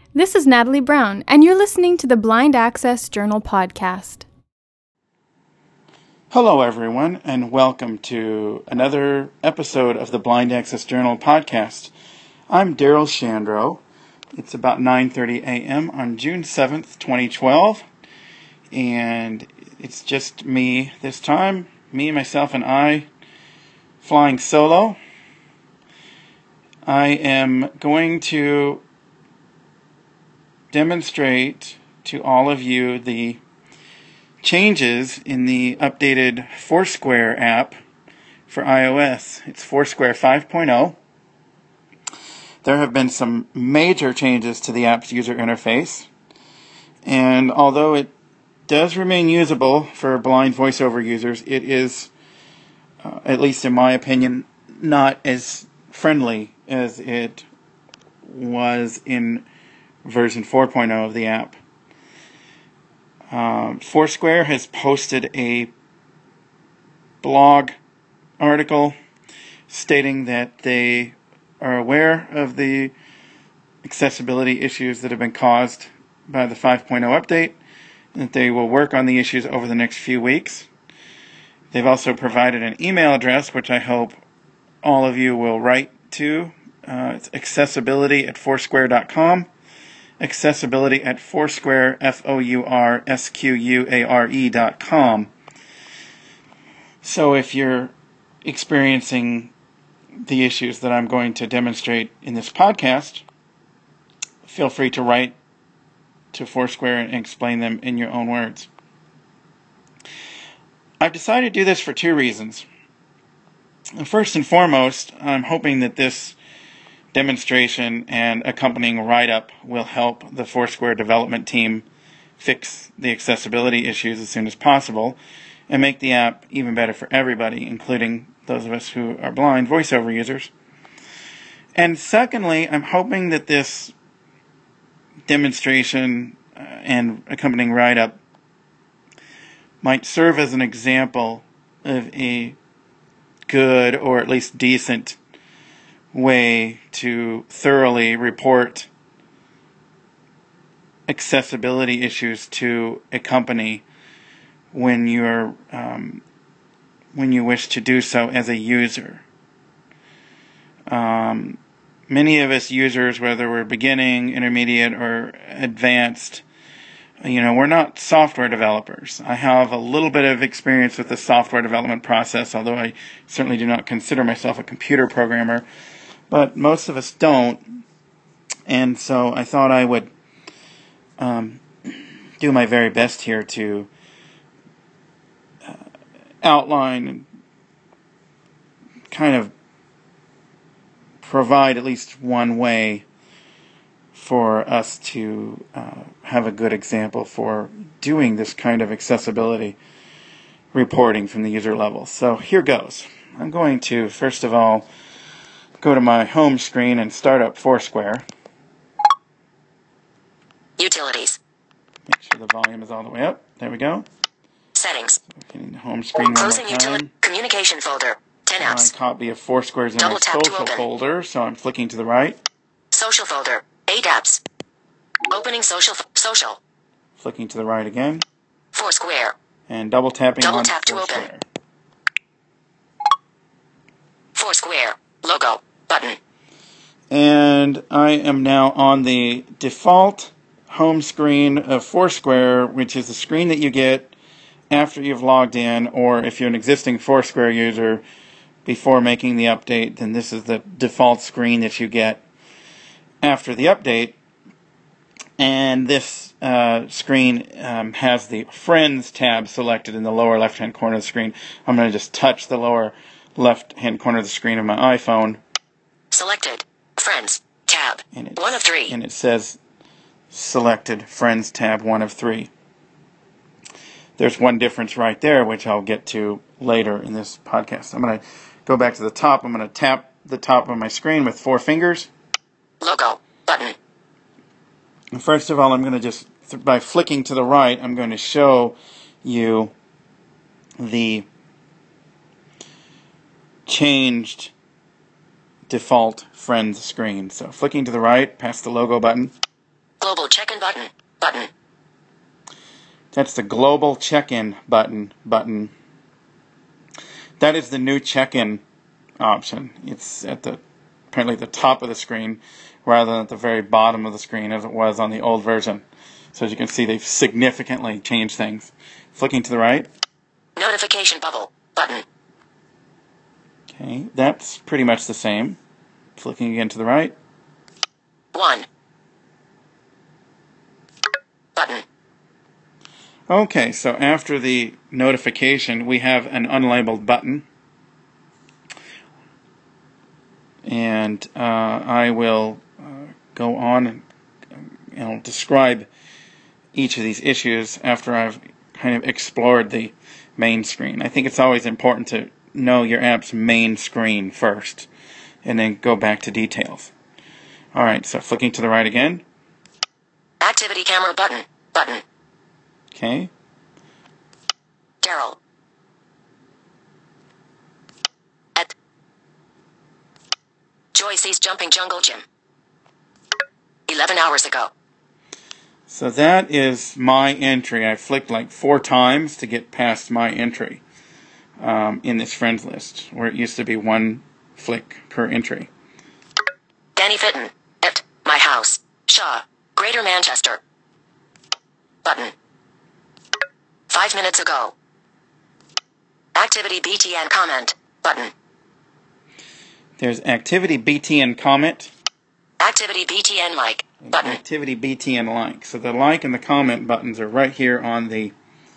This is Natalie Brown, and you're listening to the Blind Access Journal podcast. Hello, everyone, and welcome to another episode of the Blind Access Journal podcast. I'm Daryl Shandro. It's about 9:30 a.m. on June 7th, 2012, and it's just me this time, me, myself, and I, flying solo. I am going to demonstrate to all of you the changes in the updated Foursquare app for iOS. It's Foursquare 5.0. There have been some major changes to the app's user interface, and although it does remain usable for blind voiceover users, it is, at least in my opinion, not as friendly as it was in version 4.0 of the app. Foursquare has posted a blog article stating that they are aware of the accessibility issues that have been caused by the 5.0 update, and that they will work on the issues over the next few weeks. They've also provided an email address, which I hope all of you will write to. It's accessibility@foursquare.com. accessibility@foursquare, FOURSQUARE.com. So if you're experiencing the issues that I'm going to demonstrate in this podcast, feel free to write to Foursquare and explain them in your own words. I've decided to do this for two reasons. First and foremost, I'm hoping that this demonstration and accompanying write-up will help the Foursquare development team fix the accessibility issues as soon as possible and make the app even better for everybody, including those of us who are blind voiceover users. And secondly, I'm hoping that this demonstration and accompanying write-up might serve as an example of a good, or at least decent, way to thoroughly report accessibility issues to a company when you wish to do so as a user. Many of us users, whether we're beginning, intermediate, or advanced, we're not software developers. I have a little bit of experience with the software development process, although I certainly do not consider myself a computer programmer. But most of us don't, and so I thought I would do my very best here to outline and kind of provide at least one way for us to have a good example for doing this kind of accessibility reporting from the user level. So here goes. I'm going to, first of all, go to my home screen and start up Foursquare. Utilities. Make sure the volume is all the way up. There we go. Settings. Getting the home screen one more time. Communication folder. 10 My apps. copy of Foursquare is in my social folder, so I'm flicking to the right. Social folder. 8 apps. Opening social. Flicking to the right again. Foursquare. And double tapping on tap to Foursquare. open. Foursquare. Logo. Button. And I am now on the default home screen of Foursquare, which is the screen that you get after you've logged in, or if you're an existing Foursquare user before making the update, then this is the default screen that you get after the update. And this screen has the Friends tab selected in the lower left-hand corner of the screen. I'm going to just touch the lower left-hand corner of the screen of my iPhone. Selected. Friends. Tab. 1 of 3. And it says selected Friends tab 1 of 3. There's one difference right there, which I'll get to later in this podcast. I'm going to go back to the top. I'm going to tap the top of my screen with 4 fingers. Logo. Button. And first of all, I'm going to just, by flicking to the right, I'm going to show you the changed default Friends screen. So flicking to the right, past the logo button. check-in button. Button. That's the global check-in button. That is the new check-in option. It's at apparently the top of the screen rather than at the very bottom of the screen as it was on the old version. So as you can see, they've significantly changed things. Flicking to the right. Notification bubble. Button. Okay, that's pretty much the same. Flicking again to the right. 1. Button. Okay, so after the notification, we have an unlabeled button. And I will go on and I'll describe each of these issues after I've kind of explored the main screen. I think it's always important to know your app's main screen first and then go back to details. Alright, so flicking to the right again. Activity camera button. Button. Okay. Daryl. At Joyce's Jumping Jungle Gym. 11 hours ago. So that is my entry. I flicked like 4 times to get past my entry in this friends list, where it used to be 1 flick per entry. Danny Fitton. At my house. Shaw. Greater Manchester. Button. 5 minutes ago. Activity BTN comment. Button. There's activity BTN comment. Activity BTN like. Button. Activity BTN like. So the like and the comment buttons are right here on the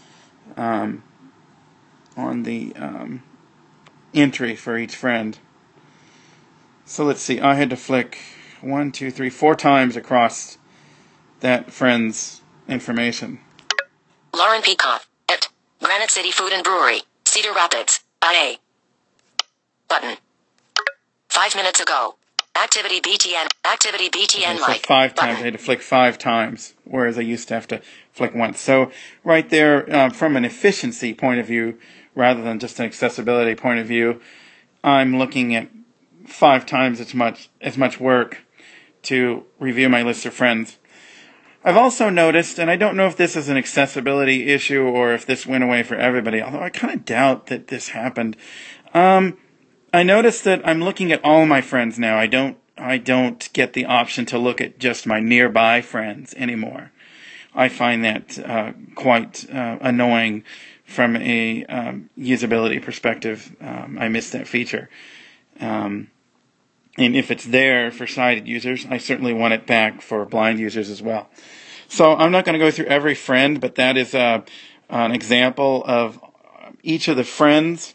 entry for each friend. So let's see. I had to flick 1, 2, 3, 4 times across that friend's information. Lauren Peacock. At Granite City Food and Brewery. Cedar Rapids. IA. Button. 5 minutes ago. Activity BTN. Activity BTN Okay, like. so 5 times. Button. I had to flick 5 times, whereas I used to have to flick once. So right there, from an efficiency point of view, rather than just an accessibility point of view, I'm looking at 5 times as much work to review my list of friends. I've also noticed, and I don't know if this is an accessibility issue or if this went away for everybody, although I kind of doubt that this happened. I noticed that I'm looking at all my friends now. I don't get the option to look at just my nearby friends anymore. I find that quite annoying from a usability perspective. I miss that feature. And if it's there for sighted users, I certainly want it back for blind users as well. So I'm not going to go through every friend, but that is an example of each of the friends.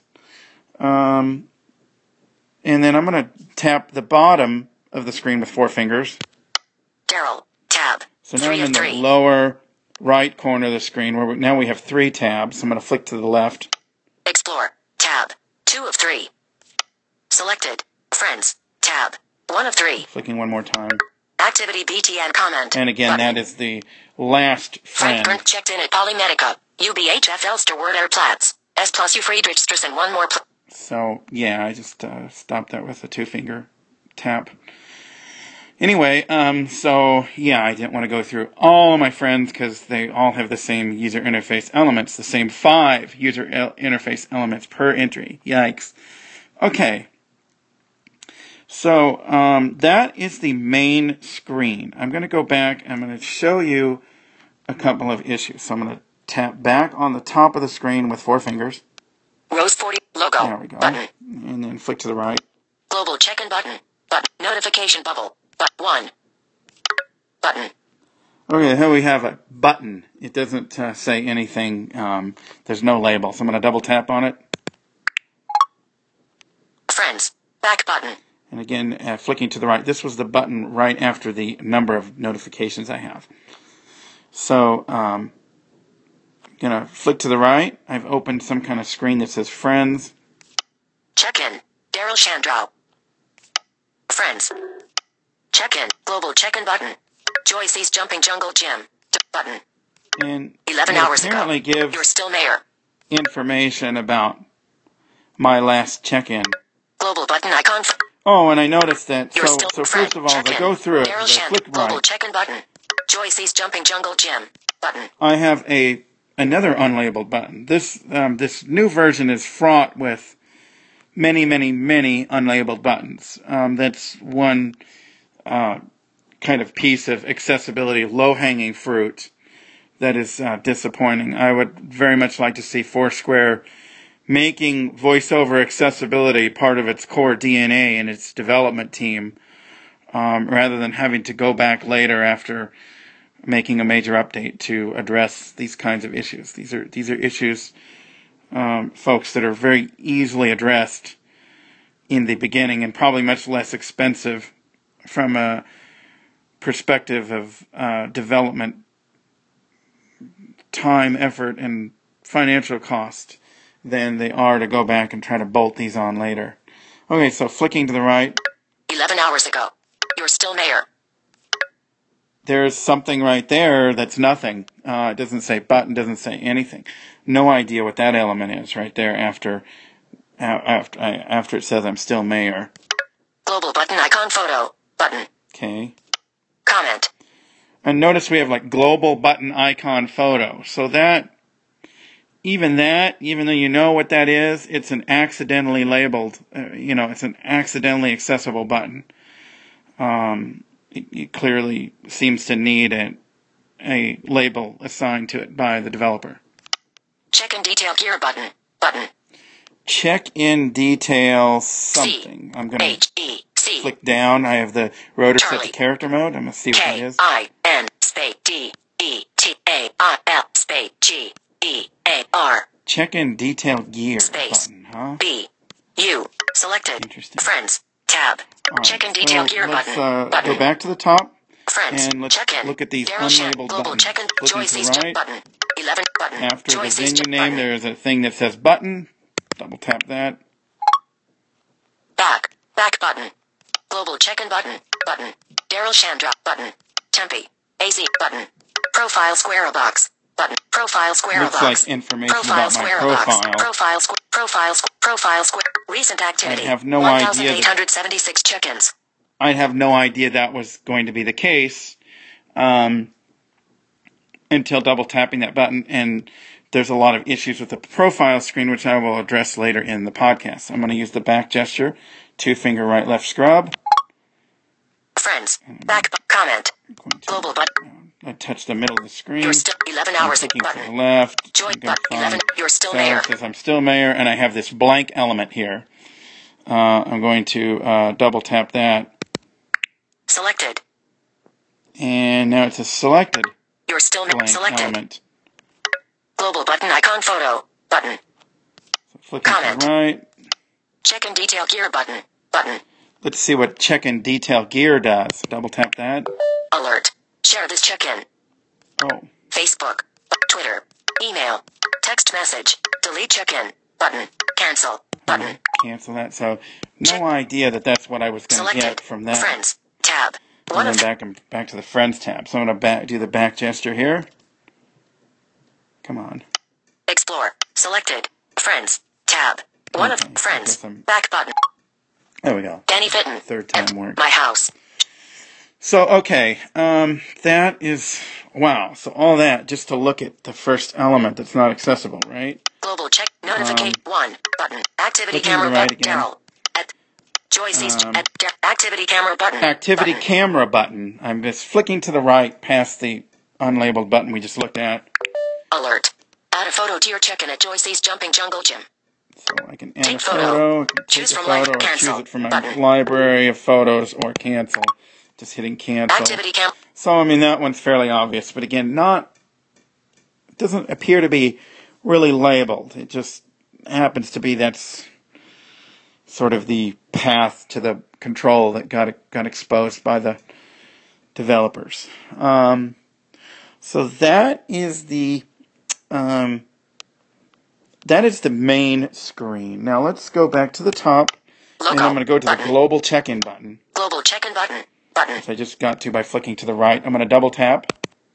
And then I'm going to tap the bottom of the screen with 4 fingers. Daryl. Tab. So now 3 I'm of in 3. the lower right corner of the screen where now we have 3 tabs. I'm going to flick to the left. Explore. Tab. 2 of 3. Selected. Friends. Tab. 1 of 3. Flicking one more time. Activity BTN comment. And again, Button. that is the last Frank friend. Burnt checked in at Polymedica. UBHF Elster Word Air Platz. S plus U Friedrichstrasse and 1 more. So, yeah, I just stopped that with a 2-finger tap. Anyway, so, yeah, I didn't want to go through all my friends because they all have the same user interface elements, the same 5 user interface elements per entry. Yikes. Okay. So, that is the main screen. I'm going to go back and I'm going to show you a couple of issues. So I'm going to tap back on the top of the screen with 4 fingers. Rose 40. Logo. There we go. Button. And then flick to the right. Global check-in button. Button. Notification bubble. 1. Button. Okay, here we have a button. It doesn't say anything. There's no label. So I'm going to double tap on it. Friends. Back button. And again, flicking to the right. This was the button right after the number of notifications I have. So, I'm going to flick to the right. I've opened some kind of screen that says Friends. Check-in. Daryl Shandrow. Friends. Check-in. Global check-in button. Joyce's Jumping Jungle Gym. Button. And 11 it hours ago. apparently gives You're still mayor. information about my last check-in. Global button icon. Oh, and I noticed that. You're So still first of all, as I go through it, Daryl I Shandrow. flick Global right. check-in button. Joyce's Jumping Jungle Gym. Button. I have another unlabeled button. This new version is fraught with many, many, many unlabeled buttons. That's one kind of piece of accessibility, low-hanging fruit that is disappointing. I would very much like to see Foursquare making voiceover accessibility part of its core DNA and its development team, rather than having to go back later after making a major update to address these kinds of issues. These are issues, folks, that are very easily addressed in the beginning and probably much less expensive from a perspective of development time, effort, and financial cost than they are to go back and try to bolt these on later. Okay, so flicking to the right. 11 hours ago. You're still mayor. There's something right there that's nothing. It doesn't say button, doesn't say anything. No idea what that element is right there after it says I'm still mayor. Global button icon photo. Button. Okay. Comment. And notice we have like global button icon photo. So even though you know what that is, it's an accidentally labeled, it's an accidentally accessible button. It clearly seems to need a label assigned to it by the developer. Check in detail gear button. Button. Check in detail something. I'm going to click down. I have the rotor set to character mode. I'm going to see what that is. K-I-N space D-E-T-A-I-L space G-E-A-R. Check in detail gear space button, huh? B-U. Selected. Interesting. Friends. Tab. Right, Check in detail gear let's, button. Go back to the top. Friends. And let's check in. look at these Daryl unlabeled Global buttons. check in. Looking Joyce's to the right. button. 11 button. After Joyce's the venue name, button. there is a thing that says button. Double tap that. Back. Back button. Global check-in button. Button. Daryl Chandra. Button. Tempe. AZ. Button. Profile square box. Button. Profile square Looks box. like information Profile about my square profile. box. Profile square. Recent activity. I have no idea. 1,876 check-ins. I have no idea that was going to be the case until double tapping that button, and there's a lot of issues with the profile screen, which I will address later in the podcast. I'm going to use the back gesture, 2-finger right left scrub. Friends, back comment. Global button. I touch the middle of the screen. You're still 11 hours clicking button. to the left. Join I'm gonna button 11. You're still so mayor. it says I'm still mayor, and I have this blank element here. I'm going to double tap that. Selected. And now it says selected. You're still Blank selected. element. Global button icon photo. Button. So flicking to Comment. the right. Check in detail gear button. Button. Let's see what check in detail gear does. Double tap that. Alert. Share this check-in. Oh. Facebook. Twitter. Email. Text message. Delete check-in. Button. Cancel. Button. Cancel that. So no idea that that's what I was going to Selected. get from that. Friends. Tab. One And of then back to the Friends tab. So I'm going to do the back gesture here. Come on. Explore. Selected. Friends. Tab. One Okay, of I friends. guess I'm- Back button. There we go. Danny Fitton. Third time work. My house. So, okay. That is... Wow. So all that just to look at the first element that's not accessible, right? Global check. Notification. 1. Button. Activity Looking to camera the right button. again. Daryl. At Joyce's. Activity camera button. Activity button. camera button. I'm just flicking to the right past the unlabeled button we just looked at. Alert. Add a photo to your check-in at Joyce's Jumping Jungle Gym. So I can add Take a photo. photo, I can Choose take a from live. photo, or Cancel. choose it from my Button. library of photos, or cancel. Just hitting cancel. Activity cam. So, I mean, that one's fairly obvious, but again, it doesn't appear to be really labeled. It just happens to be that's sort of the path to the control that got exposed by the developers. So that is the main screen. Now let's go back to the top, and Logo. I'm going to go to Button. the global check-in button. Global check-in button. Button. Which I just got to by flicking to the right. I'm going to double tap.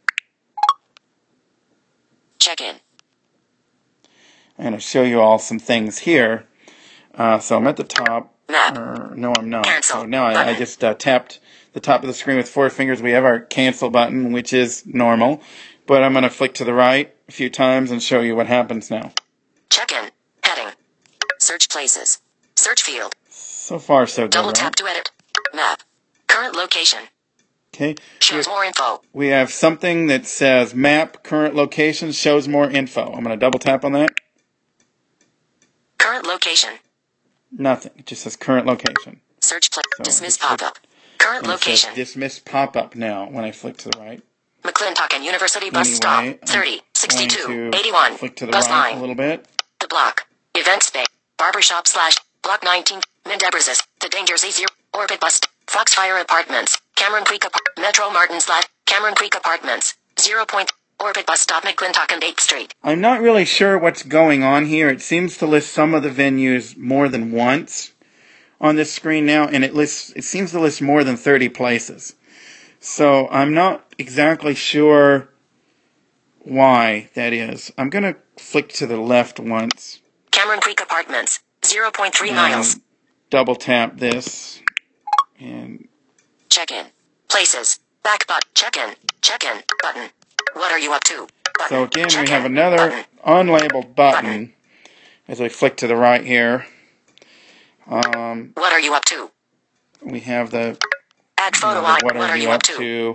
Check-in. I'm going to show you all some things here. So I'm at the top. Map. No, I'm not. Cancel. So now I Button. just tapped the top of the screen with 4 fingers, we have our cancel button, which is normal. But I'm going to flick to the right a few times and show you what happens now. Check-in. Heading. Search places. Search field. So far, so good, Double right? tap to edit. Map. Current location. Okay. Shows more info. We have something that says map current location shows more info. I'm going to double tap on that. Current location. Nothing. It just says current location. Search place. So Dismiss just click- pop-up. Current And it says location. dismiss pop-up now when I flick to the right. McClintock and University Bus Anyway, Stop. 30, I'm 62, going to 81. flick to the Bus right line. a little bit. The block. Event space. Barbershop / Block 19. Mendebrazis. The Dangers Easier. Orbit Bus. Foxfire Apartments. Cameron Creek Metro Martin / Cameron Creek Apartments. 0. Orbit Bus Stop McClintock and 8th Street. I'm not really sure what's going on here. It seems to list some of the venues more than once on this screen now, and it seems to list more than 30 places. So I'm not exactly sure why that is. I'm going to flick to the left once Cameron Creek Apartments. 0.3 and miles. double tap this. And Check-in. Places. Back button. Check-in. Check-in. Button. What are you up to? Button. so again, we Check-in. have another Button. unlabeled button as I flick to the right here. What are you up to? We have the Add photo the eye. what are you up to?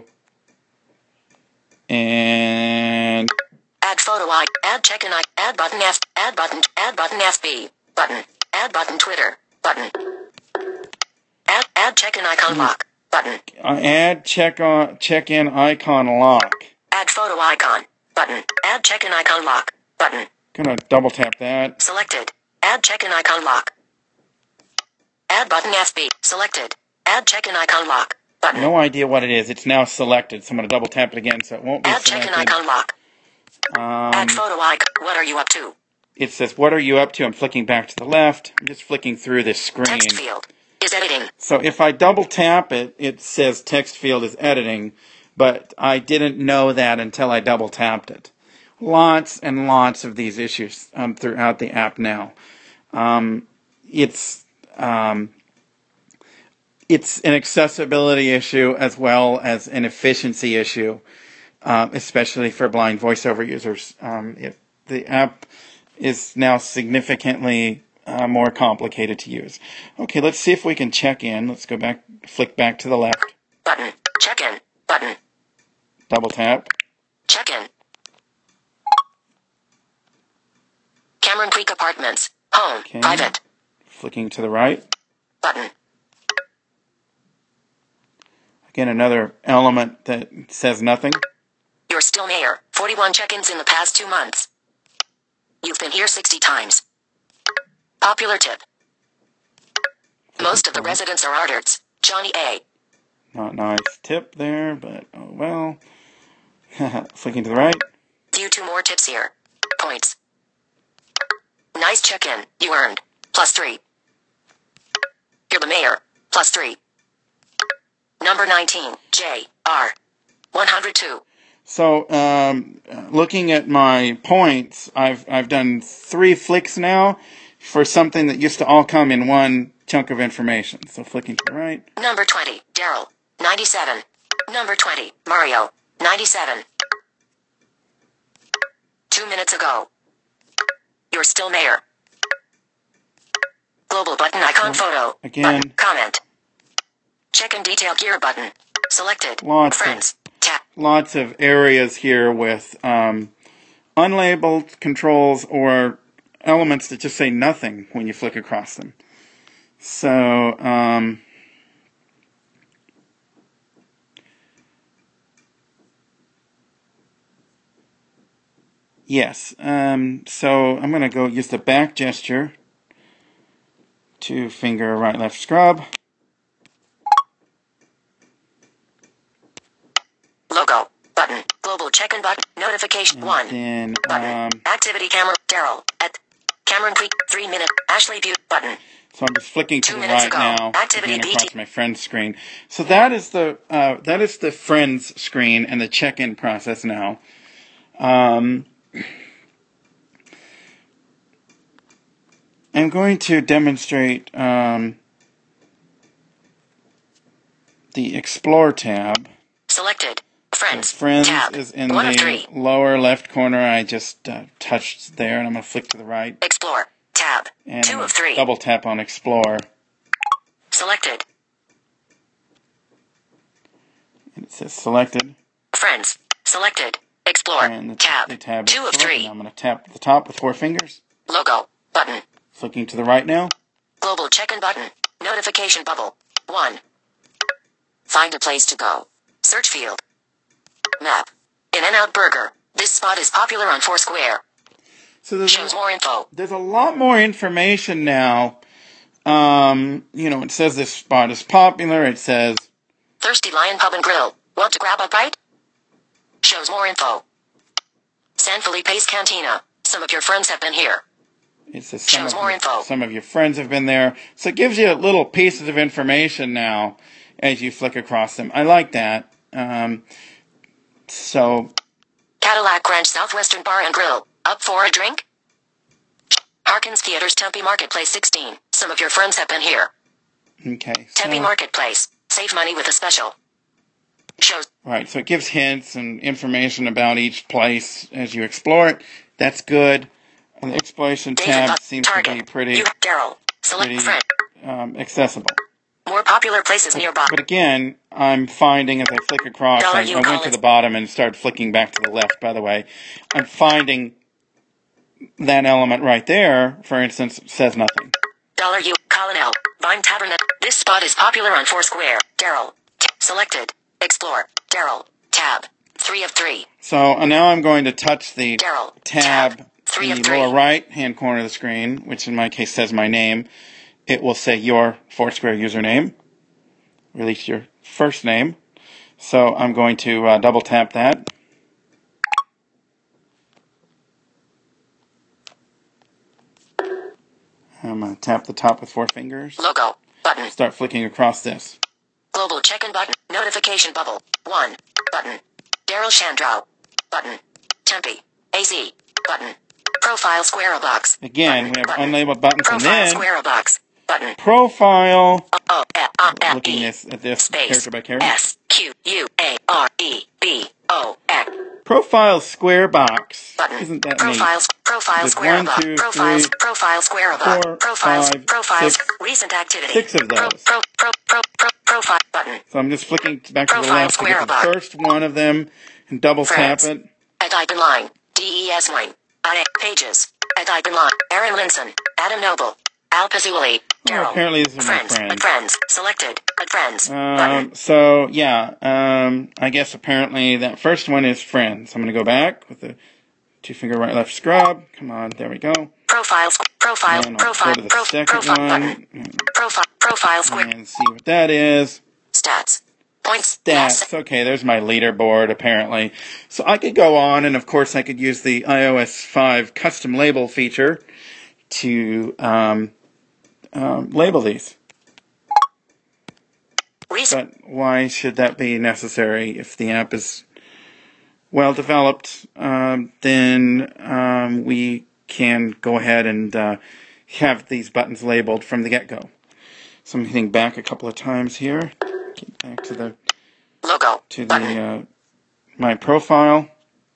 And Add photo eye. Add check-in eye. Add button F. Add button. Add button FB. Button. Add button Twitter. Button. Add check-in icon lock. Button. add check-in icon lock. Add photo icon. Button. Add check-in icon lock. Button. Gonna double tap that. Selected. Add check-in icon lock. Add button FB. Selected. Add check-in icon lock. Button. No idea what it is. It's now selected, so I'm gonna double tap it again so it won't be Add check-in selected. icon lock. Add photo icon. What are you up to? It says, what are you up to? I'm flicking back to the left. I'm just flicking through this screen. Text field. Is editing. So if I double tap it, it says text field is editing, but I didn't know that until I double tapped it. Lots and lots of these issues throughout the app now. It's an accessibility issue as well as an efficiency issue, especially for blind voiceover users. The app is now significantly more complicated to use. Okay, let's see if we can check in. Let's go back, flick back to the left, Button. Check-in. Button. double tap. Check-in. Cameron Creek Apartments. Home. Okay. Private. Flicking to the right. Button. Again, another element that says nothing. You're still mayor. 41 check-ins in the past 2 months. You've been here 60 times. Popular tip. Most of the residents are Artarts. Johnny A. Not nice tip there, but oh well. Flicking to the right. View 2 more tips here. Points. Nice check-in. You earned. +3. You're the mayor. +3. Number 19. J. R. 102. So, looking at my points, I've done 3 flicks now for something that used to all come in one chunk of information. So flicking to the right. Number 20. Daryl. 97. Number 20. Mario. 97. 2 minutes ago. You're still mayor. Global button icon photo. Again. Button. Comment. Check in detail gear button. Selected. Lots Friends. Tap. Lots of areas here with unlabeled controls or elements that just say nothing when you flick across them. So, yes. So I'm going to go use the back gesture to finger right left scrub. Logo. Button. Global check-in button. Notification. 1. Then Button. Activity camera. Daryl. At Cameron Creek. 3 minute. Ashley View. Button. so I'm just flicking to 2 the minutes right ago. now, Activity again BT. across my friend's screen. So that is the friends screen and the check-in process now. I'm going to demonstrate the Explore tab. Selected. Friends. Friends Tab. is in 1 of the 3. lower left corner. I just touched there, and I'm going to flick to the right. Explore. Tab. And 2 of 3. double tap on Explore. Selected. And it says selected. Friends. Selected. Explore. And the tab. tab is 2 of selected. 3. Now I'm going to tap the top with 4 fingers. Logo. Button. Flicking to the right now. Global check-in button. Notification bubble. 1. Find a place to go. Search field. Map. In-N-Out Burger. This spot is popular on Foursquare. So Shows more info. there's a lot more information now. It says this spot is popular. It says Thirsty Lion Pub and Grill. Want to grab a bite? Shows more info. San Felipe's Cantina. Some of your friends have been here. it says Shows more info. some of your friends have been there. So it gives you little pieces of information now as you flick across them. I like that. So Cadillac Ranch Southwestern Bar and Grill. Up for a drink? Harkins Theaters Tempe Marketplace 16. Some of your friends have been here. okay. Tempe Marketplace. Save money with a special. Shows. Right, so it gives hints and information about each place as you explore it. That's good. And the exploration Danger tab Bus. seems to Target. be pretty You. Daryl. Select friend. accessible. More popular places nearby. But again, I'm finding as I flick across, Dollar I you went call to it. the bottom and started flicking back to the left, by the way. I'm finding that element right there, for instance, says nothing. Dollar U. Colonel. Vine Tabernet. This spot is popular on Foursquare. Daryl. Selected. Explore. Daryl. Tab. 3 of 3. So now I'm going to touch the Daryl. tab 3 in of the 3. lower right-hand corner of the screen, which in my case says my name. It will say your Foursquare username, or at least your first name. So I'm going to double tap that. I'm going to tap the top with 4 fingers. Logo. Button. Start flicking across this. Global check-in button. Notification bubble. 1. Button. Daryl Shandrow. Button. Tempe. AZ. Button. Profile square box. Again, we have Button. unlabeled buttons, and Profile then square box. Button. profile. Looking At this space character by character. SQUAREBOX. Profile square box. Button. Isn't that Profile There's square 1, box. 2, Profiles. 3, Profile square box. 4, Profiles. 5, Profiles. 6, Recent activity. 6 of those. Profile button. So I'm just flicking back to the Profile left to get square the box. first one of them and double tap Friends. it. At Icon Line. DES Wing. Pages. At Icon Line. Aaron Linson. Adam Noble. Al Pizzuli. Daryl. Apparently this is my Friends. friend. At Friends. Selected. At Friends. Button. So yeah, I guess apparently that first one is friends. I'm going to go back with the 2-finger right left scrub. Come on, there we go. Profiles. Profile. And I'll go to the second Profile one button. Profile square. and see what that is. Stats. Points. Stats. Okay, there's my leaderboard apparently. So I could go on, and of course I could use the iOS 5 custom label feature to label these. But why should that be necessary? If the app is well developed, then we can go ahead and have these buttons labeled from the get-go. So I'm hitting back a couple of times here. Get back to the Logo. my profile.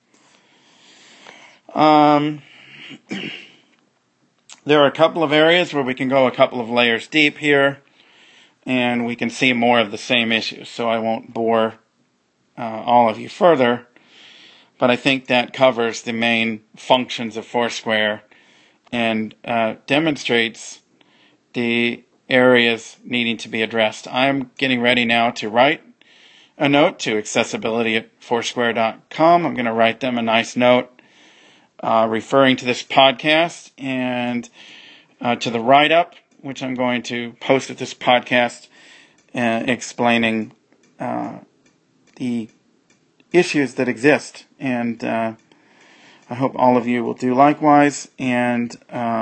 There are a couple of areas where we can go a couple of layers deep here, and we can see more of the same issues. So I won't bore all of you further, but I think that covers the main functions of Foursquare and demonstrates the areas needing to be addressed. I'm getting ready now to write a note to accessibility@foursquare.com. I'm going to write them a nice note referring to this podcast and to the write-up, which I'm going to post at this podcast, explaining the issues that exist. And I hope all of you will do likewise, and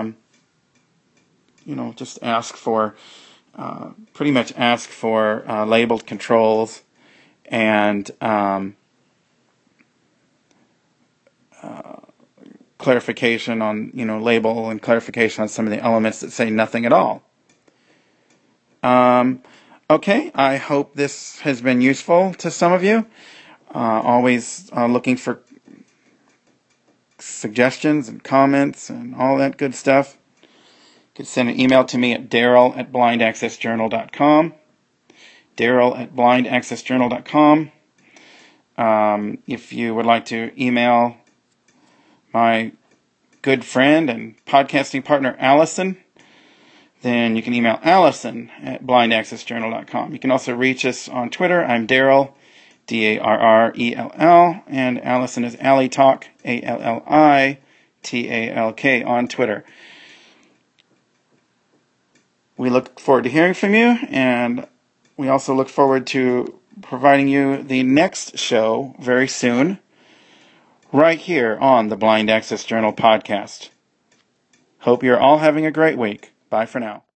just ask for, pretty much ask for labeled controls and clarification on, label and clarification on some of the elements that say nothing at all. Okay, I hope this has been useful to some of you. Always looking for suggestions and comments and all that good stuff. You can send an email to me at Daryl@blindaccessjournal.com. Daryl@blindaccessjournal.com. If you would like to email my good friend and podcasting partner, Allison, then you can email Allison@blindaccessjournal.com. You can also reach us on Twitter. I'm Daryl, Darrell, and Allison is Allitalk, Allitalk on Twitter. We look forward to hearing from you, and we also look forward to providing you the next show very soon, right here on the Blind Access Journal podcast. Hope you're all having a great week. Bye for now.